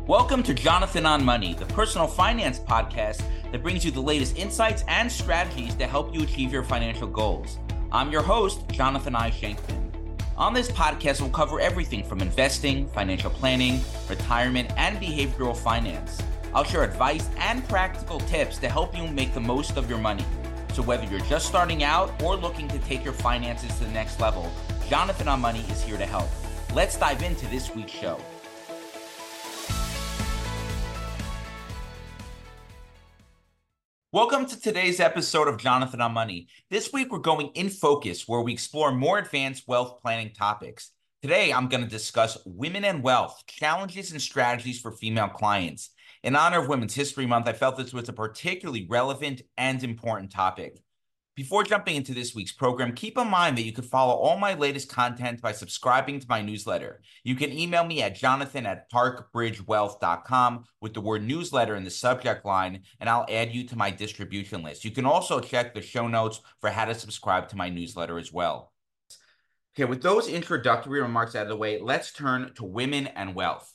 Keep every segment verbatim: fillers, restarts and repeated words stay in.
Welcome to Jonathan on Money, the personal finance podcast that brings you the latest insights and strategies to help you achieve your financial goals. I'm your host, Jonathan I. Shankman. On this podcast, we'll cover everything from investing, financial planning, retirement, and behavioral finance. I'll share advice and practical tips to help you make the most of your money. So whether you're just starting out or looking to take your finances to the next level, Jonathan on Money is here to help. Let's dive into this week's show. Welcome to today's episode of Jonathan on Money. This week, we're going in focus where we explore more advanced wealth planning topics. Today, I'm going to discuss women and wealth, challenges and strategies for female clients. In honor of Women's History Month, I felt this was a particularly relevant and important topic. Before jumping into this week's program, keep in mind that you can follow all my latest content by subscribing to my newsletter. You can email me at jonathan at park bridge wealth dot com with the word newsletter in the subject line, and I'll add you to my distribution list. You can also check the show notes for how to subscribe to my newsletter as well. Okay, with those introductory remarks out of the way, let's turn to women and wealth.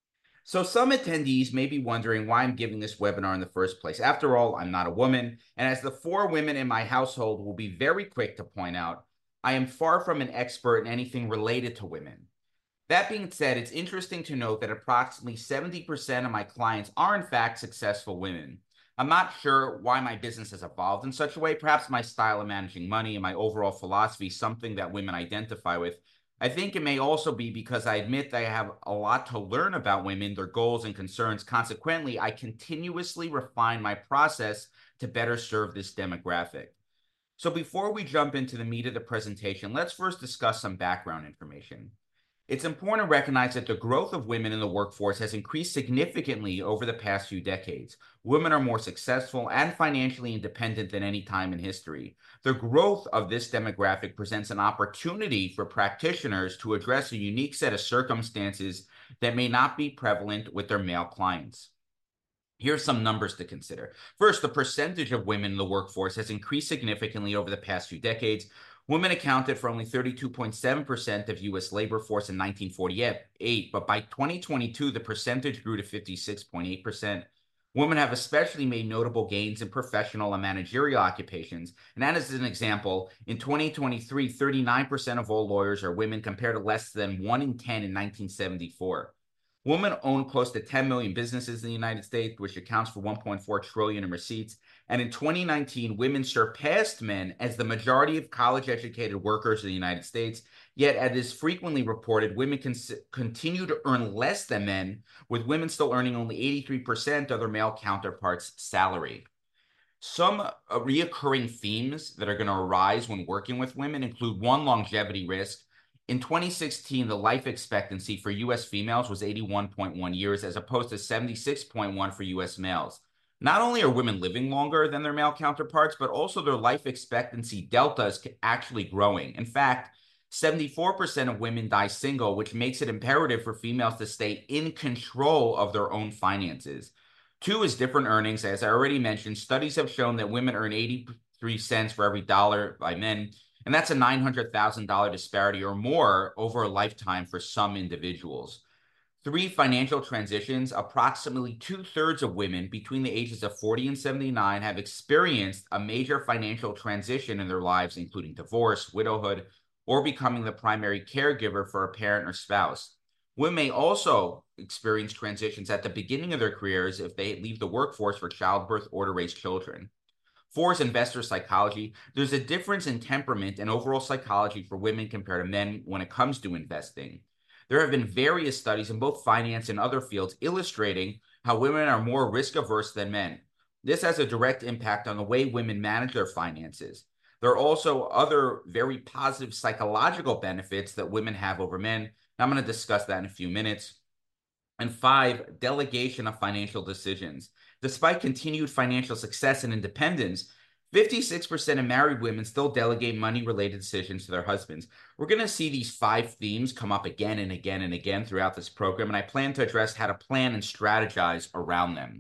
So some attendees may be wondering why I'm giving this webinar in the first place. After all, I'm not a woman, and as the four women in my household will be very quick to point out, I am far from an expert in anything related to women. That being said, it's interesting to note that approximately seventy percent of my clients are in fact successful women. I'm not sure why my business has evolved in such a way. Perhaps my style of managing money and my overall philosophy is something that women identify with. I think it may also be because I admit that I have a lot to learn about women, their goals and concerns. Consequently, I continuously refine my process to better serve this demographic. So before we jump into the meat of the presentation, let's first discuss some background information. It's important to recognize that the growth of women in the workforce has increased significantly over the past few decades. Women are more successful and financially independent than any time in history. The growth of this demographic presents an opportunity for practitioners to address a unique set of circumstances that may not be prevalent with their male clients. Here are some numbers to consider. First, the percentage of women in the workforce has increased significantly over the past few decades. Women accounted for only thirty-two point seven percent of U S labor force in nineteen forty-eight, but by twenty twenty-two, the percentage grew to fifty-six point eight percent. Women have especially made notable gains in professional and managerial occupations. And that is an example. In twenty twenty-three, thirty-nine percent of all lawyers are women compared to less than one in ten in nineteen seventy-four. Women own close to ten million businesses in the United States, which accounts for one point four trillion dollars in receipts. And in twenty nineteen, women surpassed men as the majority of college-educated workers in the United States. Yet, as is frequently reported, women can continue to earn less than men, with women still earning only eighty-three percent of their male counterparts' salary. Some uh, reoccurring themes that are going to arise when working with women include one, longevity risk. In twenty sixteen, the life expectancy for U S females was eighty-one point one years, as opposed to seventy-six point one for U S males. Not only are women living longer than their male counterparts, but also their life expectancy delta is actually growing. In fact, seventy-four percent of women die single, which makes it imperative for females to stay in control of their own finances. Two is different earnings. As I already mentioned, studies have shown that women earn eighty-three cents for every dollar by men, and that's a nine hundred thousand dollars disparity or more over a lifetime for some individuals. Three, financial transitions. Approximately two-thirds of women between the ages of forty and seventy-nine have experienced a major financial transition in their lives, including divorce, widowhood, or becoming the primary caregiver for a parent or spouse. Women may also experience transitions at the beginning of their careers if they leave the workforce for childbirth or to raise children. Four is investor psychology. There's a difference in temperament and overall psychology for women compared to men when it comes to investing. There have been various studies in both finance and other fields illustrating how women are more risk-averse than men. This has a direct impact on the way women manage their finances. There are also other very positive psychological benefits that women have over men. And I'm going to discuss that in a few minutes. And five, delegation of financial decisions. Despite continued financial success and independence, fifty-six percent of married women still delegate money-related decisions to their husbands. We're going to see these five themes come up again and again and again throughout this program, and I plan to address how to plan and strategize around them.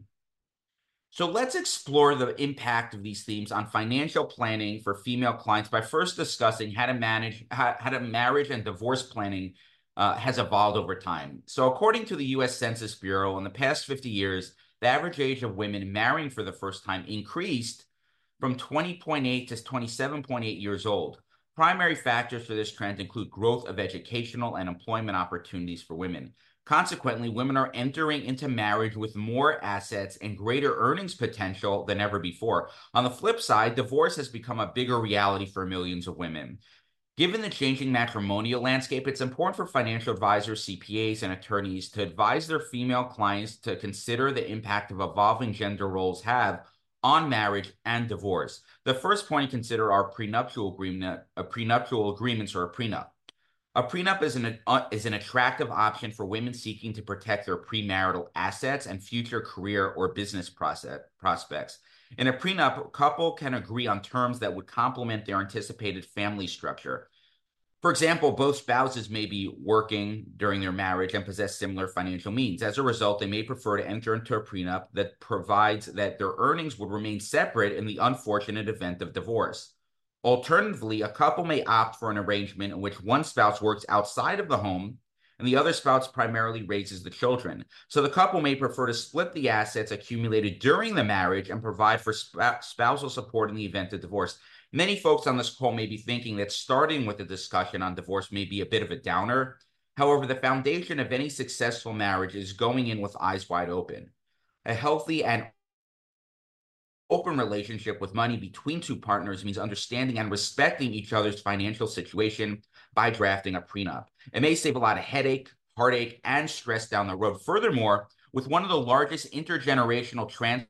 So let's explore the impact of these themes on financial planning for female clients by first discussing how to manage how, how to marriage and divorce planning uh, has evolved over time. So according to the U S Census Bureau, in the past fifty years, the average age of women marrying for the first time increased from twenty point eight to twenty-seven point eight years old. Primary factors for this trend include growth of educational and employment opportunities for women. Consequently, women are entering into marriage with more assets and greater earnings potential than ever before. On the flip side, divorce has become a bigger reality for millions of women. Given the changing matrimonial landscape, it's important for financial advisors, C P As, and attorneys to advise their female clients to consider the impact of evolving gender roles have on marriage and divorce. The first point to consider are prenuptial agreement, a prenuptial agreements or a prenup. A prenup is an, uh, is an attractive option for women seeking to protect their premarital assets and future career or business process, prospects. In a prenup, a couple can agree on terms that would complement their anticipated family structure. For example, both spouses may be working during their marriage and possess similar financial means. As a result, they may prefer to enter into a prenup that provides that their earnings would remain separate in the unfortunate event of divorce. Alternatively, a couple may opt for an arrangement in which one spouse works outside of the home and the other spouse primarily raises the children. So the couple may prefer to split the assets accumulated during the marriage and provide for sp- spousal support in the event of divorce. Many folks on this call may be thinking that starting with a discussion on divorce may be a bit of a downer. However, the foundation of any successful marriage is going in with eyes wide open. A healthy and open relationship with money between two partners means understanding and respecting each other's financial situation by drafting a prenup. It may save a lot of headache, heartache, and stress down the road. Furthermore, with one of the largest intergenerational transfers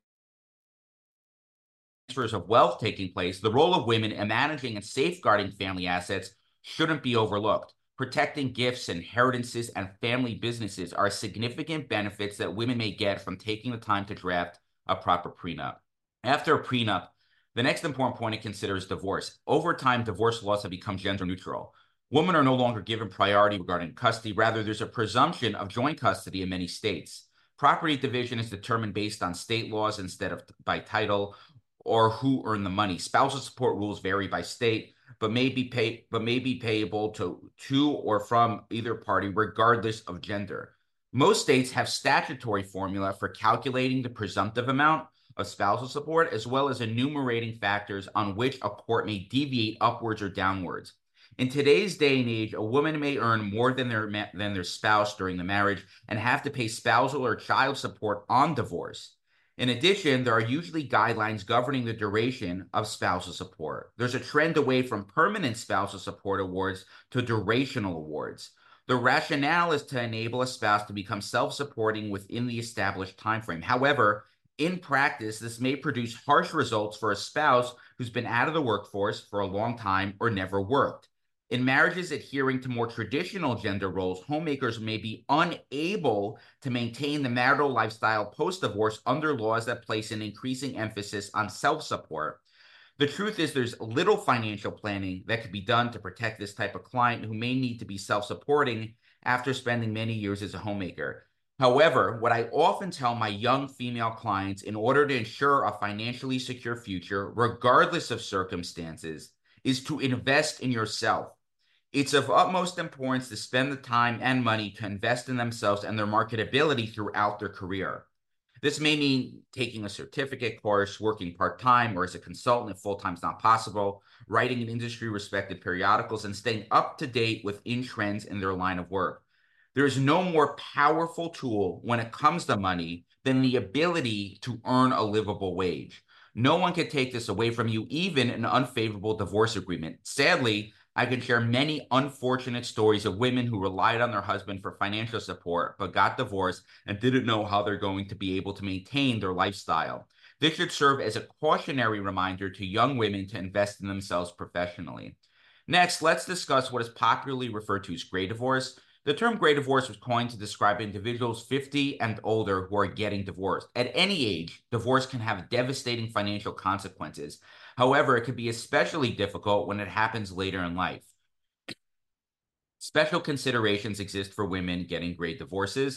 of wealth taking place, the role of women in managing and safeguarding family assets shouldn't be overlooked. Protecting gifts, inheritances, and family businesses are significant benefits that women may get from taking the time to draft a proper prenup. After a prenup, the next important point to consider is divorce. Over time, divorce laws have become gender neutral. Women are no longer given priority regarding custody. Rather, there's a presumption of joint custody in many states. Property division is determined based on state laws instead of by title or who earned the money. Spousal support rules vary by state, but may be pay, but may be payable to, to or from either party, regardless of gender. Most states have statutory formula for calculating the presumptive amount of spousal support, as well as enumerating factors on which a court may deviate upwards or downwards. In today's day and age, a woman may earn more than their than their spouse during the marriage and have to pay spousal or child support on divorce. In addition, there are usually guidelines governing the duration of spousal support. There's a trend away from permanent spousal support awards to durational awards. The rationale is to enable a spouse to become self-supporting within the established timeframe. However, in practice, this may produce harsh results for a spouse who's been out of the workforce for a long time or never worked. In marriages adhering to more traditional gender roles, homemakers may be unable to maintain the marital lifestyle post-divorce under laws that place an increasing emphasis on self-support. The truth is there's little financial planning that could be done to protect this type of client who may need to be self-supporting after spending many years as a homemaker. However, what I often tell my young female clients in order to ensure a financially secure future, regardless of circumstances, is to invest in yourself. It's of utmost importance to spend the time and money to invest in themselves and their marketability throughout their career. This may mean taking a certificate course, working part-time or as a consultant if full-time is not possible, writing in industry-respected periodicals, and staying up to date within trends in their line of work. There is no more powerful tool when it comes to money than the ability to earn a livable wage. No one can take this away from you, even an unfavorable divorce agreement. Sadly, I can share many unfortunate stories of women who relied on their husband for financial support, but got divorced and didn't know how they're going to be able to maintain their lifestyle. This should serve as a cautionary reminder to young women to invest in themselves professionally. Next, let's discuss what is popularly referred to as gray divorce. The term gray divorce was coined to describe individuals fifty and older who are getting divorced. At any age, divorce can have devastating financial consequences. However, it can be especially difficult when it happens later in life. Special considerations exist for women getting gray divorces.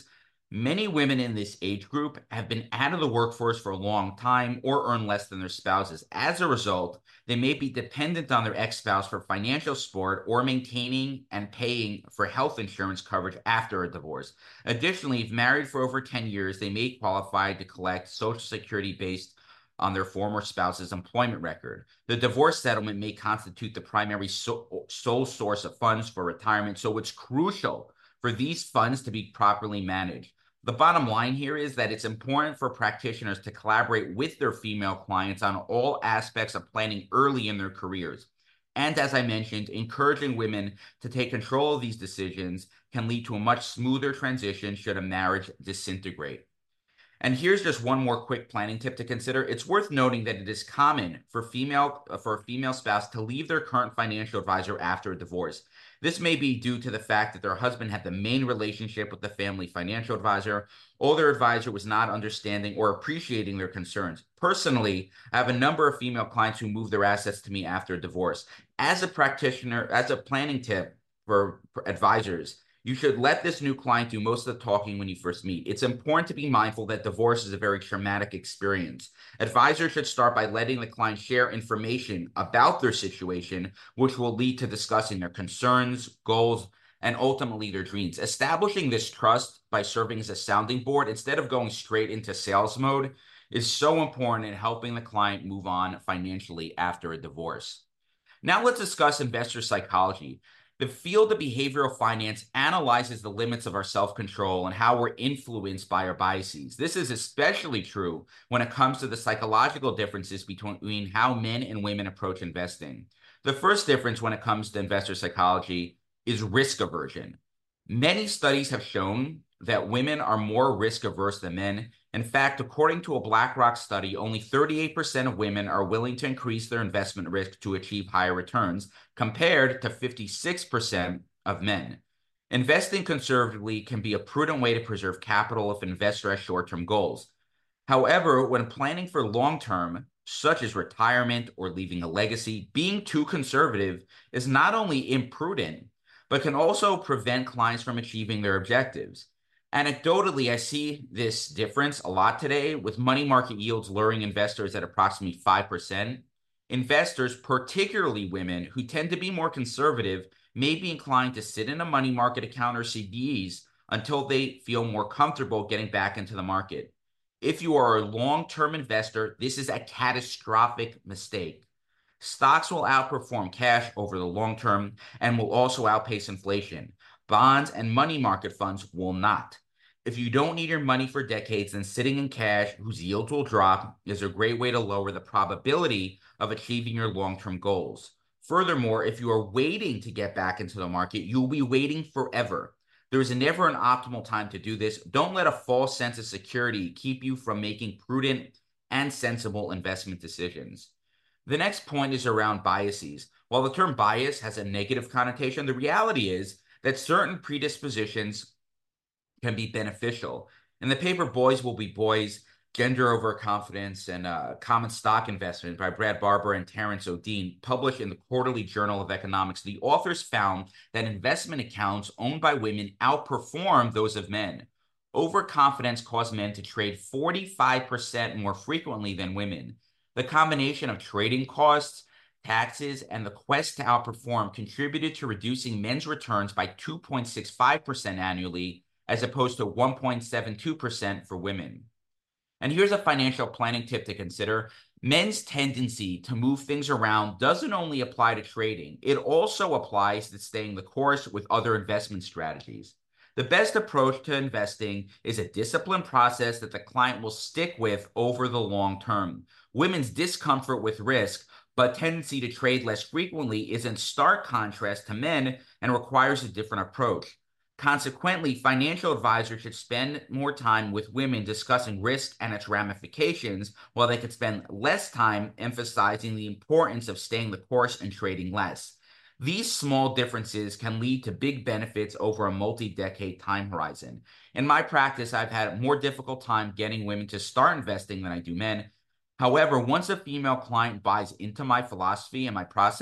Many women in this age group have been out of the workforce for a long time or earn less than their spouses. As a result, they may be dependent on their ex-spouse for financial support or maintaining and paying for health insurance coverage after a divorce. Additionally, if married for over ten years, they may qualify to collect Social Security based on their former spouse's employment record. The divorce settlement may constitute the primary so- sole source of funds for retirement, so it's crucial for these funds to be properly managed. The bottom line here is that it's important for practitioners to collaborate with their female clients on all aspects of planning early in their careers. And as I mentioned, encouraging women to take control of these decisions can lead to a much smoother transition should a marriage disintegrate. And here's just one more quick planning tip to consider. It's worth noting that it is common for female for a female spouse to leave their current financial advisor after a divorce. This may be due to the fact that their husband had the main relationship with the family financial advisor, or their advisor was not understanding or appreciating their concerns. Personally, I have a number of female clients who moved their assets to me after a divorce. As a practitioner, as a planning tip for advisors, you should let this new client do most of the talking when you first meet. It's important to be mindful that divorce is a very traumatic experience. Advisors should start by letting the client share information about their situation, which will lead to discussing their concerns, goals, and ultimately their dreams. Establishing this trust by serving as a sounding board instead of going straight into sales mode is so important in helping the client move on financially after a divorce. Now let's discuss investor psychology. The field of behavioral finance analyzes the limits of our self-control and how we're influenced by our biases. This is especially true when it comes to the psychological differences between how men and women approach investing. The first difference when it comes to investor psychology is risk aversion. Many studies have shown that women are more risk averse than men. In fact, according to a BlackRock study, only thirty-eight percent of women are willing to increase their investment risk to achieve higher returns, compared to fifty-six percent of men. Investing conservatively can be a prudent way to preserve capital if an investor has short-term goals. However, when planning for long-term, such as retirement or leaving a legacy, being too conservative is not only imprudent, but can also prevent clients from achieving their objectives. Anecdotally, I see this difference a lot today with money market yields luring investors at approximately five percent. Investors, particularly women who tend to be more conservative, may be inclined to sit in a money market account or C Ds until they feel more comfortable getting back into the market. If you are a long-term investor, this is a catastrophic mistake. Stocks will outperform cash over the long term and will also outpace inflation. Bonds and money market funds will not. If you don't need your money for decades, then sitting in cash, whose yields will drop, is a great way to lower the probability of achieving your long-term goals. Furthermore, if you are waiting to get back into the market, you'll be waiting forever. There is never an optimal time to do this. Don't let a false sense of security keep you from making prudent and sensible investment decisions. The next point is around biases. While the term bias has a negative connotation, the reality is that certain predispositions can be beneficial. In the paper Boys Will Be Boys, Gender Overconfidence and uh, Common Stock Investment by Brad Barber and Terence O'Dean, published in the Quarterly Journal of Economics, the authors found that investment accounts owned by women outperformed those of men. Overconfidence caused men to trade forty-five percent more frequently than women. The combination of trading costs, taxes, and the quest to outperform contributed to reducing men's returns by two point six five percent annually, as opposed to one point seven two percent for women. And here's a financial planning tip to consider. Men's tendency to move things around doesn't only apply to trading, it also applies to staying the course with other investment strategies. The best approach to investing is a disciplined process that the client will stick with over the long term. Women's discomfort with risk, but tendency to trade less frequently, is in stark contrast to men and requires a different approach. Consequently, financial advisors should spend more time with women discussing risk and its ramifications, while they could spend less time emphasizing the importance of staying the course and trading less. These small differences can lead to big benefits over a multi-decade time horizon. In my practice, I've had a more difficult time getting women to start investing than I do men. However, once a female client buys into my philosophy and my process,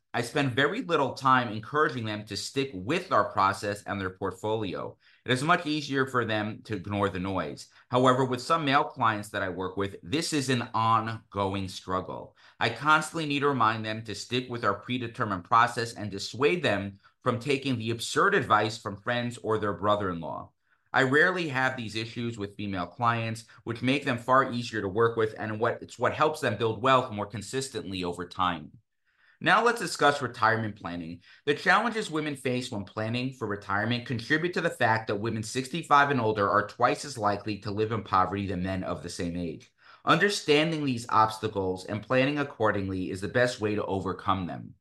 I spend very little time encouraging them to stick with our process and their portfolio. It is much easier for them to ignore the noise. However, with some male clients that I work with, this is an ongoing struggle. I constantly need to remind them to stick with our predetermined process and dissuade them from taking the absurd advice from friends or their brother-in-law. I rarely have these issues with female clients, which make them far easier to work with, and what it's what helps them build wealth more consistently over time. Now let's discuss retirement planning. The challenges women face when planning for retirement contribute to the fact that women sixty-five and older are twice as likely to live in poverty than men of the same age. Understanding these obstacles and planning accordingly is the best way to overcome them.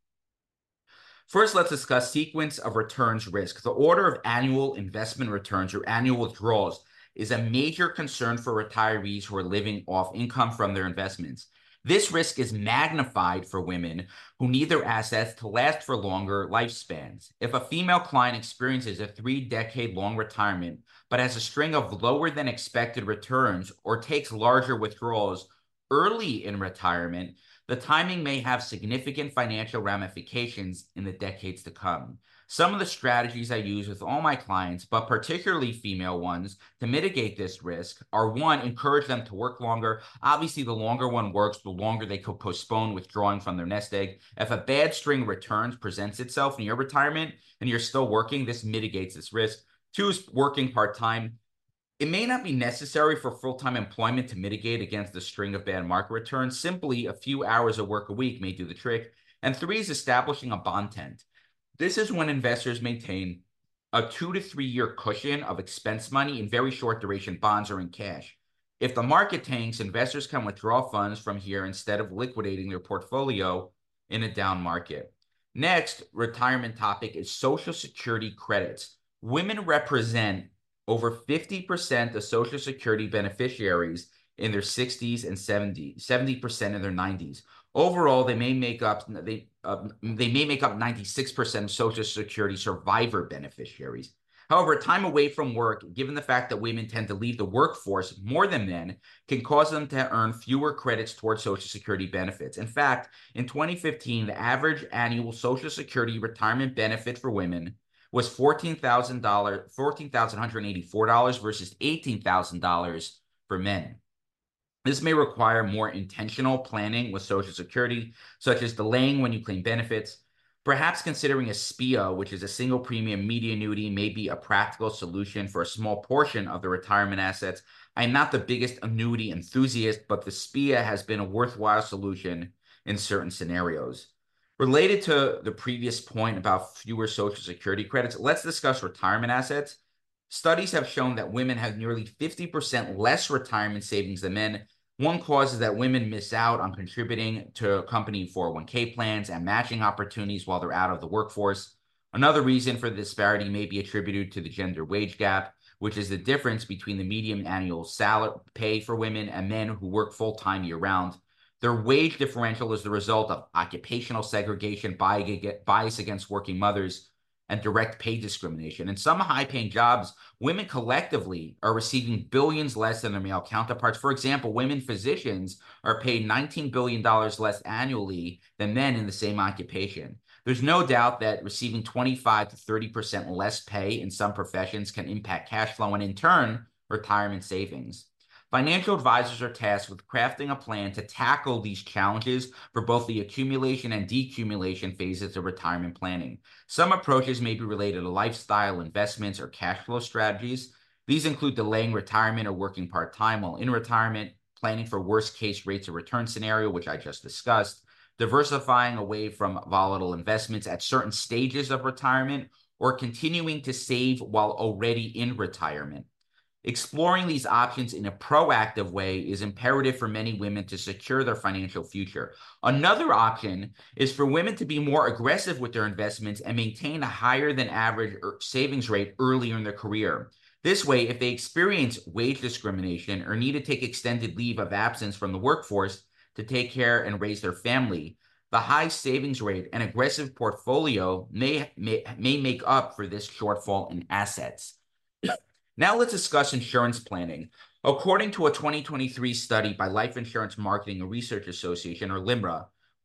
First, let's discuss sequence of returns risk. The order of annual investment returns or annual withdrawals is a major concern for retirees who are living off income from their investments. This risk is magnified for women who need their assets to last for longer lifespans. If a female client experiences a three-decade-long retirement but has a string of lower than expected returns or takes larger withdrawals early in retirement, the timing may have significant financial ramifications in the decades to come. Some of the strategies I use with all my clients, but particularly female ones, to mitigate this risk are: one, encourage them to work longer. Obviously, the longer one works, the longer they could postpone withdrawing from their nest egg. If a bad string of returns presents itself in your retirement and you're still working, this mitigates this risk. Two is working part-time. It may not be necessary for full-time employment to mitigate against the string of bad market returns. Simply a few hours of work a week may do the trick. And three is establishing a bond tent. This is when investors maintain a two to three year cushion of expense money in very short duration bonds or in cash. If the market tanks, investors can withdraw funds from here instead of liquidating their portfolio in a down market. Next retirement topic is Social Security credits. Women represent over fifty percent of Social Security beneficiaries in their sixties and seventies, seventy percent in their nineties. Overall, they may make up they uh, they may make up ninety-six percent of Social Security survivor beneficiaries. However, time away from work, given the fact that women tend to leave the workforce more than men, can cause them to earn fewer credits towards Social Security benefits. In fact, in twenty fifteen, the average annual Social Security retirement benefit for women was fourteen thousand dollars, fourteen thousand one hundred eighty-four dollars versus eighteen thousand dollars for men. This may require more intentional planning with Social Security, such as delaying when you claim benefits. Perhaps considering a S P I A, which is a single premium media annuity, may be a practical solution for a small portion of the retirement assets. I am not the biggest annuity enthusiast, but the S P I A has been a worthwhile solution in certain scenarios. Related to the previous point about fewer Social Security credits, let's discuss retirement assets. Studies have shown that women have nearly fifty percent less retirement savings than men. One cause is that women miss out on contributing to company four oh one K plans and matching opportunities while they're out of the workforce. Another reason for the disparity may be attributed to the gender wage gap, which is the difference between the median annual salary pay for women and men who work full-time year-round. Their wage differential is the result of occupational segregation, bias against working mothers, and direct pay discrimination. In some high-paying jobs, women collectively are receiving billions less than their male counterparts. For example, women physicians are paid nineteen billion dollars less annually than men in the same occupation. There's no doubt that receiving twenty-five to thirty percent less pay in some professions can impact cash flow and, in turn, retirement savings. Financial advisors are tasked with crafting a plan to tackle these challenges for both the accumulation and decumulation phases of retirement planning. Some approaches may be related to lifestyle investments or cash flow strategies. These include delaying retirement or working part-time while in retirement, planning for worst-case rates of return scenario, which I just discussed, diversifying away from volatile investments at certain stages of retirement, or continuing to save while already in retirement. Exploring these options in a proactive way is imperative for many women to secure their financial future. Another option is for women to be more aggressive with their investments and maintain a higher than average savings rate earlier in their career. This way, if they experience wage discrimination or need to take extended leave of absence from the workforce to take care and raise their family, the high savings rate and aggressive portfolio may, may, may make up for this shortfall in assets. Now let's discuss insurance planning. According to a twenty twenty-three study by Life Insurance Marketing and Research Association, or LIMRA,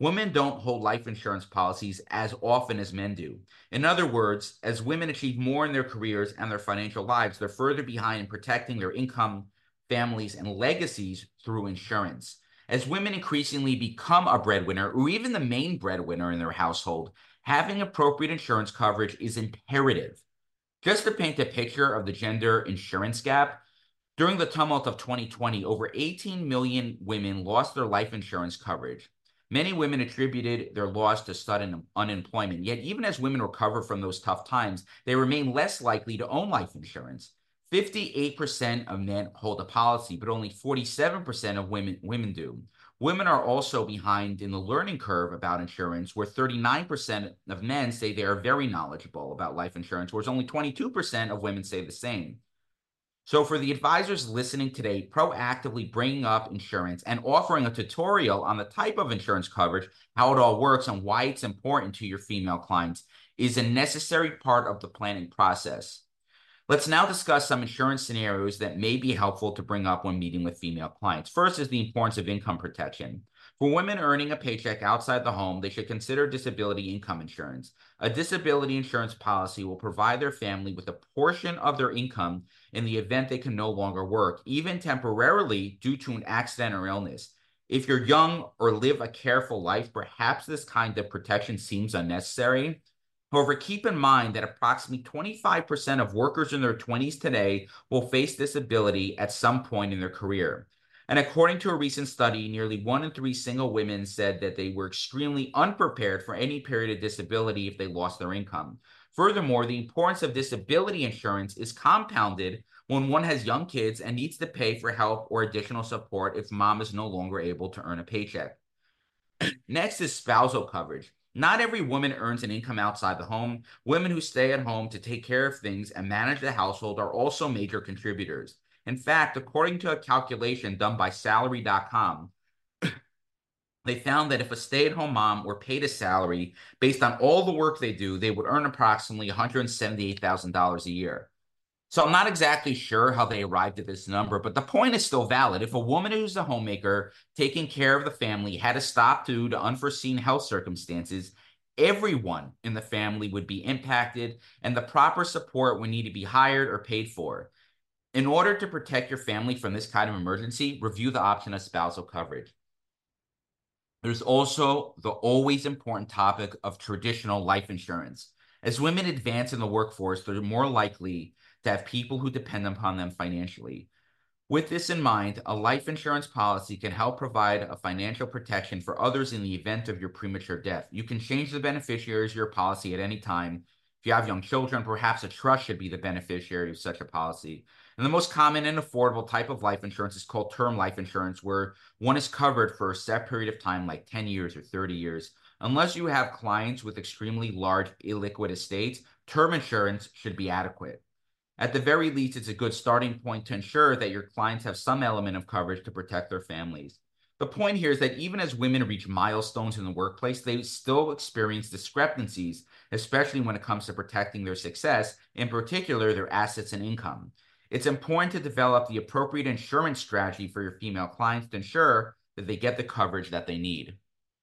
Women don't hold life insurance policies as often as men do. In other words, as women achieve more in their careers and their financial lives, they're further behind in protecting their income, families, and legacies through insurance. As women increasingly become a breadwinner or even the main breadwinner in their household, having appropriate insurance coverage is imperative. Just to paint a picture of the gender insurance gap, during the tumult of twenty twenty, over eighteen million women lost their life insurance coverage. Many women attributed their loss to sudden unemployment. Yet, even as women recover from those tough times, they remain less likely to own life insurance. fifty-eight percent of men hold a policy, but only forty-seven percent of women, women do. Women are also behind in the learning curve about insurance, where thirty-nine percent of men say they are very knowledgeable about life insurance, whereas only twenty-two percent of women say the same. So for the advisors listening today, proactively bringing up insurance and offering a tutorial on the type of insurance coverage, how it all works, and why it's important to your female clients is a necessary part of the planning process. Let's now discuss some insurance scenarios that may be helpful to bring up when meeting with female clients. First is the importance of income protection. For women earning a paycheck outside the home, they should consider disability income insurance. A disability insurance policy will provide their family with a portion of their income in the event they can no longer work, even temporarily due to an accident or illness. If you're young or live a careful life, perhaps this kind of protection seems unnecessary. However, keep in mind that approximately twenty-five percent of workers in their twenties today will face disability at some point in their career. And according to a recent study, nearly one in three single women said that they were extremely unprepared for any period of disability if they lost their income. Furthermore, the importance of disability insurance is compounded when one has young kids and needs to pay for help or additional support if mom is no longer able to earn a paycheck. Next is spousal coverage. Not every woman earns an income outside the home. Women who stay at home to take care of things and manage the household are also major contributors. In fact, according to a calculation done by salary dot com, they found that if a stay-at-home mom were paid a salary based on all the work they do, they would earn approximately one hundred seventy-eight thousand dollars a year. So I'm not exactly sure how they arrived at this number, but the point is still valid. If a woman who's a homemaker taking care of the family had to stop due to unforeseen health circumstances, everyone in the family would be impacted and the proper support would need to be hired or paid for. In order to protect your family from this kind of emergency, review the option of spousal coverage. There's also the always important topic of traditional life insurance. As women advance in the workforce, they're more likely to have people who depend upon them financially. With this in mind, a life insurance policy can help provide a financial protection for others in the event of your premature death. You can change the beneficiaries of your policy at any time. If you have young children, perhaps a trust should be the beneficiary of such a policy. And the most common and affordable type of life insurance is called term life insurance, where one is covered for a set period of time, like ten years or thirty years. Unless you have clients with extremely large illiquid estates, term insurance should be adequate. At the very least, it's a good starting point to ensure that your clients have some element of coverage to protect their families. The point here is that even as women reach milestones in the workplace, they still experience discrepancies, especially when it comes to protecting their success, in particular, their assets and income. It's important to develop the appropriate insurance strategy for your female clients to ensure that they get the coverage that they need.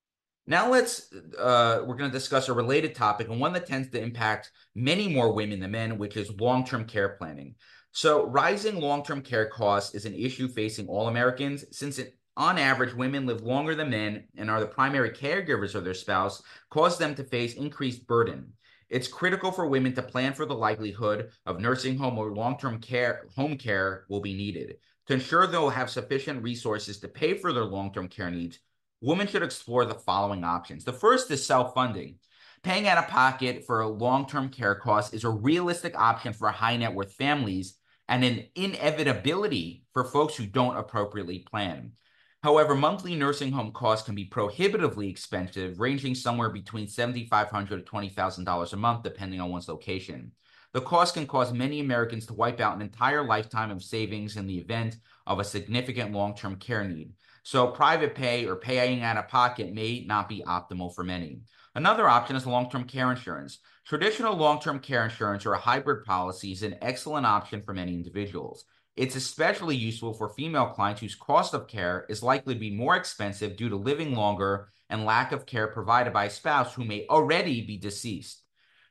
Now let's, uh, we're going to discuss a related topic and one that tends to impact many more women than men, which is long-term care planning. So rising long-term care costs is an issue facing all Americans since it, on average, women live longer than men and are the primary caregivers of their spouse, cause them to face increased burden. It's critical for women to plan for the likelihood of nursing home or long-term care, home care will be needed. To ensure they'll have sufficient resources to pay for their long-term care needs, women should explore the following options. The first is self-funding. Paying out of pocket for long-term care costs is a realistic option for high net worth families and an inevitability for folks who don't appropriately plan. However, monthly nursing home costs can be prohibitively expensive, ranging somewhere between seven thousand five hundred dollars to twenty thousand dollars a month, depending on one's location. The cost can cause many Americans to wipe out an entire lifetime of savings in the event of a significant long-term care need. So private pay or paying out of pocket may not be optimal for many. Another option is long-term care insurance. Traditional long-term care insurance or a hybrid policy is an excellent option for many individuals. It's especially useful for female clients whose cost of care is likely to be more expensive due to living longer and lack of care provided by a spouse who may already be deceased.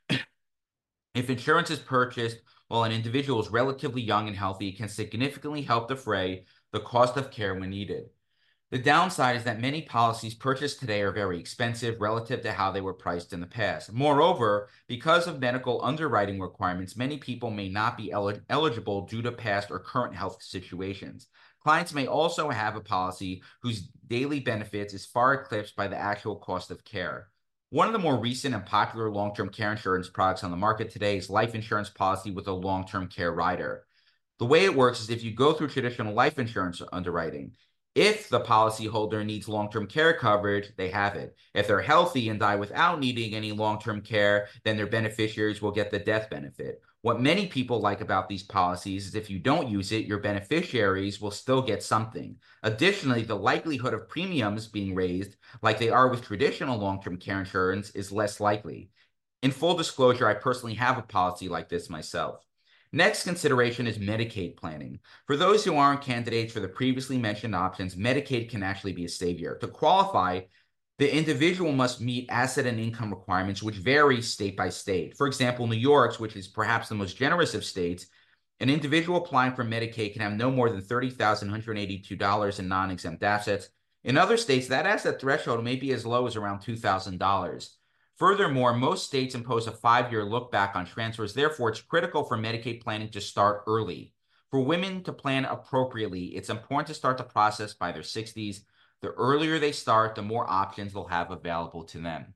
If insurance is purchased while an individual is relatively young and healthy, it can significantly help defray the cost of care when needed. The downside is that many policies purchased today are very expensive relative to how they were priced in the past. Moreover, because of medical underwriting requirements, many people may not be el- eligible due to past or current health situations. Clients may also have a policy whose daily benefits is far eclipsed by the actual cost of care. One of the more recent and popular long-term care insurance products on the market today is life insurance policy with a long-term care rider. The way it works is if you go through traditional life insurance underwriting, if the policyholder needs long-term care coverage, they have it. If they're healthy and die without needing any long-term care, then their beneficiaries will get the death benefit. What many people like about these policies is if you don't use it, your beneficiaries will still get something. Additionally, the likelihood of premiums being raised, like they are with traditional long-term care insurance, is less likely. In full disclosure, I personally have a policy like this myself. Next consideration is Medicaid planning. For those who aren't candidates for the previously mentioned options, Medicaid can actually be a savior. To qualify, the individual must meet asset and income requirements, which vary state by state. For example, New York's, which is perhaps the most generous of states, an individual applying for Medicaid can have no more than thirty thousand one hundred eighty-two dollars in non-exempt assets. In other states, that asset threshold may be as low as around two thousand dollars. Furthermore, most states impose a five-year look back on transfers. Therefore, it's critical for Medicaid planning to start early. For women to plan appropriately, it's important to start the process by their sixties. The earlier they start, the more options they'll have available to them.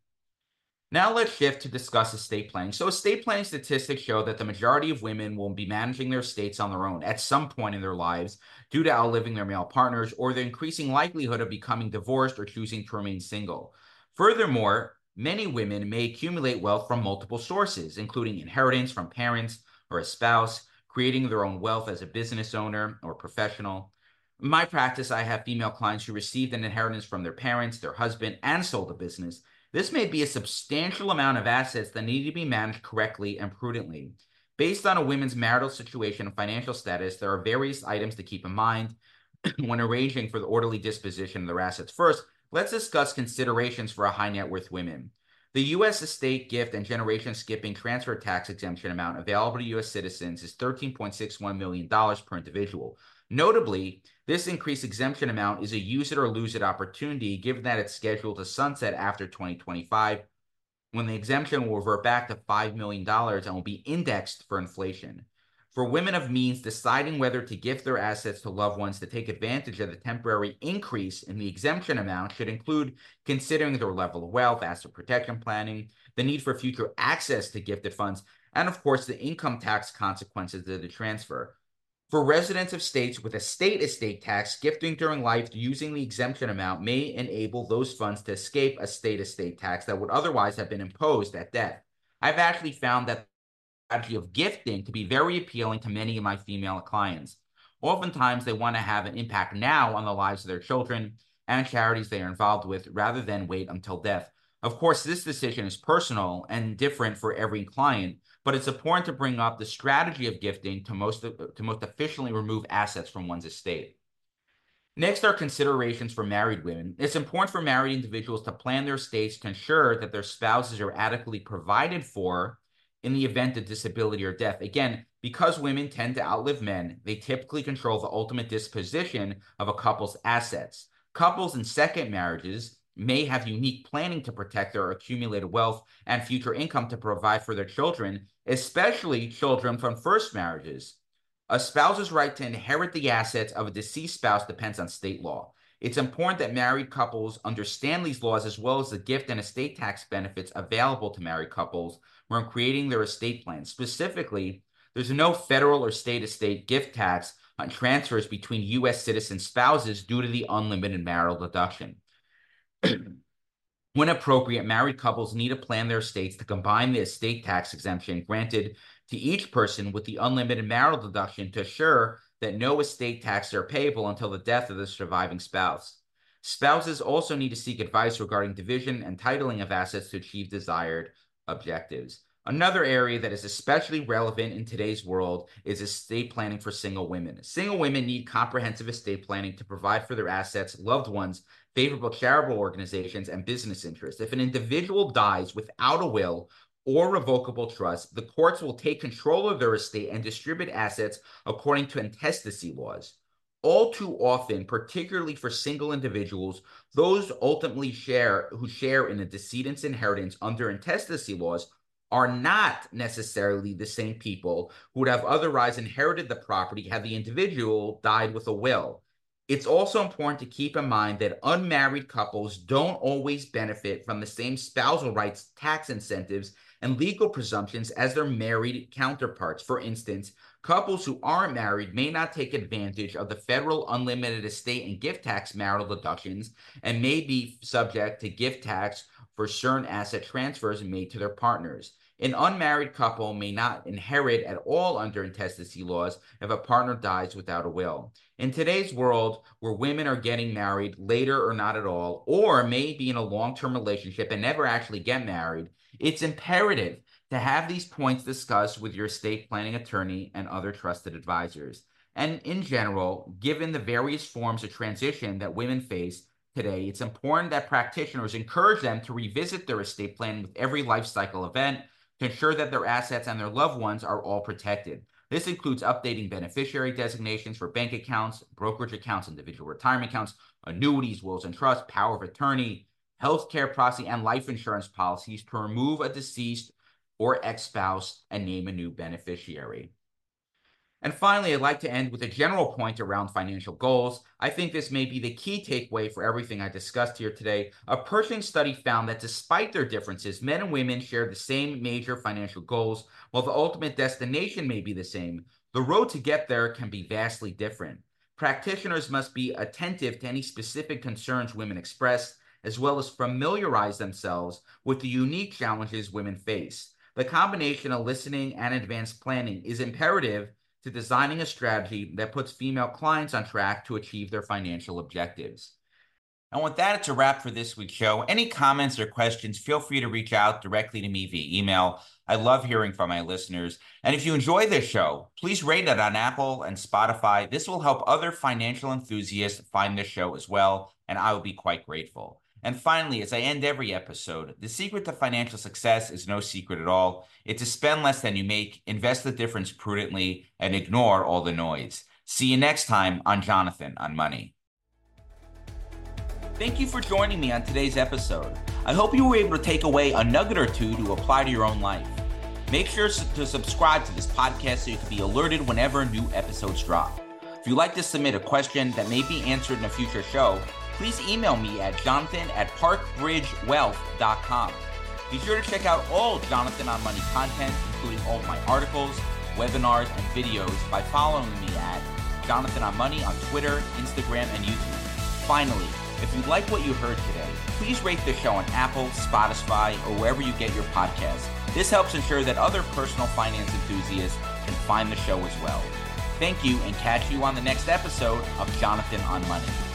Now let's shift to discuss estate planning. So estate planning statistics show that the majority of women will be managing their estates on their own at some point in their lives due to outliving their male partners or the increasing likelihood of becoming divorced or choosing to remain single. Furthermore, many women may accumulate wealth from multiple sources, including inheritance from parents or a spouse, creating their own wealth as a business owner or professional. In my practice, I have female clients who received an inheritance from their parents, their husband, and sold a business. This may be a substantial amount of assets that need to be managed correctly and prudently. Based on a woman's marital situation and financial status, there are various items to keep in mind when arranging for the orderly disposition of their assets. First, let's discuss considerations for a high net worth woman. The U S estate, gift, and generation skipping transfer tax exemption amount available to U S citizens is thirteen point six one million dollars per individual. Notably, this increased exemption amount is a use it or lose it opportunity, given that it's scheduled to sunset after twenty twenty-five, when the exemption will revert back to five million dollars and will be indexed for inflation. For women of means, deciding whether to gift their assets to loved ones to take advantage of the temporary increase in the exemption amount should include considering their level of wealth, asset protection planning, the need for future access to gifted funds, and of course, the income tax consequences of the transfer. For residents of states with a state estate tax, gifting during life using the exemption amount may enable those funds to escape a state estate tax that would otherwise have been imposed at death. I've actually found that the strategy of gifting to be very appealing to many of my female clients. Oftentimes, they want to have an impact now on the lives of their children and charities they are involved with rather than wait until death. Of course, this decision is personal and different for every client, but it's important to bring up the strategy of gifting to most, to most efficiently remove assets from one's estate. Next are considerations for married women. It's important for married individuals to plan their estates to ensure that their spouses are adequately provided for in the event of disability or death. Again, because women tend to outlive men, they typically control the ultimate disposition of a couple's assets. Couples in second marriages may have unique planning to protect their accumulated wealth and future income to provide for their children, especially children from first marriages. A spouse's right to inherit the assets of a deceased spouse depends on state law. It's important that married couples understand these laws as well as the gift and estate tax benefits available to married couples when creating their estate plans. Specifically, there's no federal or state estate gift tax on transfers between U S citizen spouses due to the unlimited marital deduction. When appropriate, married couples need to plan their estates to combine the estate tax exemption granted to each person with the unlimited marital deduction to assure that no estate taxes are payable until the death of the surviving spouse. Spouses also need to seek advice regarding division and titling of assets to achieve desired objectives. Another area that is especially relevant in today's world is estate planning for single women. Single women need comprehensive estate planning to provide for their assets, loved ones, favorable charitable organizations, and business interests. If an individual dies without a will or revocable trust, the courts will take control of their estate and distribute assets according to intestacy laws. All too often, particularly for single individuals, those ultimately share who share in a decedent's inheritance under intestacy laws are not necessarily the same people who would have otherwise inherited the property had the individual died with a will. It's also important to keep in mind that unmarried couples don't always benefit from the same spousal rights, tax incentives, and legal presumptions as their married counterparts. For instance, couples who aren't married may not take advantage of the federal unlimited estate and gift tax marital deductions and may be subject to gift tax for certain asset transfers made to their partners. An unmarried couple may not inherit at all under intestacy laws if a partner dies without a will. In today's world, where women are getting married later or not at all, or may be in a long-term relationship and never actually get married, it's imperative to have these points discussed with your estate planning attorney and other trusted advisors. And in general, given the various forms of transition that women face today, it's important that practitioners encourage them to revisit their estate plan with every life cycle event to ensure that their assets and their loved ones are all protected. This includes updating beneficiary designations for bank accounts, brokerage accounts, individual retirement accounts, annuities, wills and trusts, power of attorney, healthcare policy, and life insurance policies to remove a deceased or ex-spouse and name a new beneficiary. And finally, I'd like to end with a general point around financial goals. I think this may be the key takeaway for everything I discussed here today. A Pershing study found that despite their differences, men and women share the same major financial goals. While the ultimate destination may be the same, the road to get there can be vastly different. Practitioners must be attentive to any specific concerns women express, as well as familiarize themselves with the unique challenges women face. The combination of listening and advanced planning is imperative to designing a strategy that puts female clients on track to achieve their financial objectives. And with that, it's a wrap for this week's show. Any comments or questions, feel free to reach out directly to me via email. I love hearing from my listeners. And if you enjoy this show, please rate it on Apple and Spotify. This will help other financial enthusiasts find this show as well, and I will be quite grateful. And finally, as I end every episode, the secret to financial success is no secret at all. It's to spend less than you make, invest the difference prudently, and ignore all the noise. See you next time on Jonathan on Money. Thank you for joining me on today's episode. I hope you were able to take away a nugget or two to apply to your own life. Make sure to subscribe to this podcast so you can be alerted whenever new episodes drop. If you'd like to submit a question that may be answered in a future show, please email me at jonathan at parkbridge wealth dot com. Be sure to check out all Jonathan on Money content, including all of my articles, webinars, and videos by following me at Jonathan on Money on Twitter, Instagram, and YouTube. Finally, if you like what you heard today, please rate the show on Apple, Spotify, or wherever you get your podcasts. This helps ensure that other personal finance enthusiasts can find the show as well. Thank you, and catch you on the next episode of Jonathan on Money.